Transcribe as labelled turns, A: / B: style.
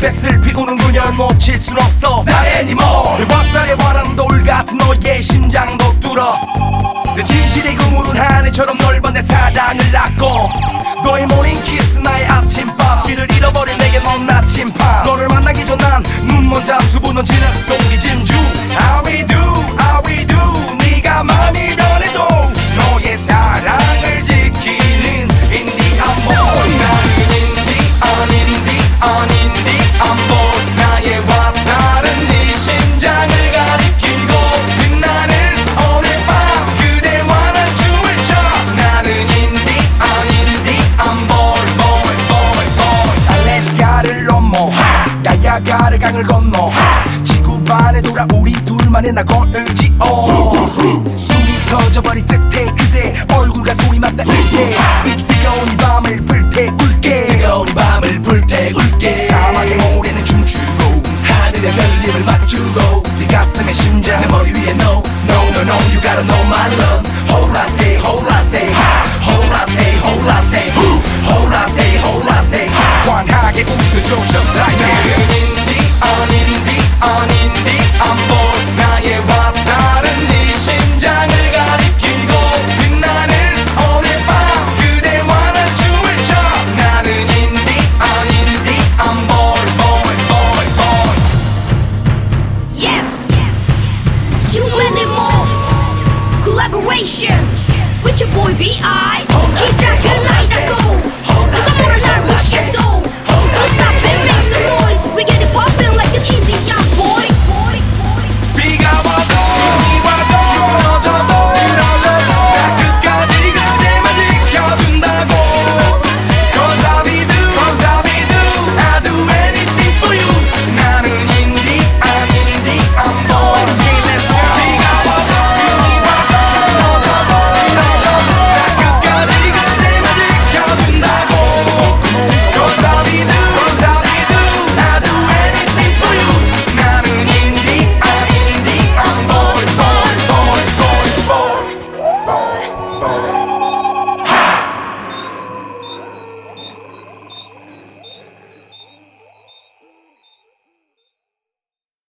A: 햇볕을 피우는 그녀를 놓칠 순 없어 나의 애니멀 화살에 바람 돌같은 너의 심장도 뚫어 내 진실이 그물은 하늘처럼 넓은 내 사랑을 낳고 너의 모닝 키스 나의 아침밥 길을 잃어버린 내게 넌 나침반 너를 만나기 전 난 눈먼 잠수 부는 진흙 속이 진주 I will do, I will do 네가 마음이 변해도 너의 사랑을 지키는 인디안 보이 나는 인디안 보이 나의 화살은 네 심장을 가리키고 빛나는 오늘 밤 그대와 난 춤을 춰 나는 인디안 보이 알래스카를 넘어 야야가를 강을 건너 지구반에 돌아 우리 둘만의 낙원을 지어 숨이 터져버릴 듯해 그대 얼굴과 손이 맞닿을 때 이 뜨거운 이 밤을 불태울게 뜨거운 이 밤을 불태울게 사막의 모래는 춤추고 하늘의 별님을 맞추고 네 가슴에 심장 내 머리 위에 no you gotta know my love whole lot day